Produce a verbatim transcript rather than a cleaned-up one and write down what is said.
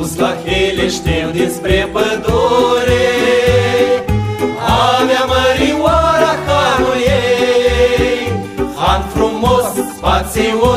dus la Heleșteu dinspre pădure. Avea mărioara hanul ei, han frumos, spațios,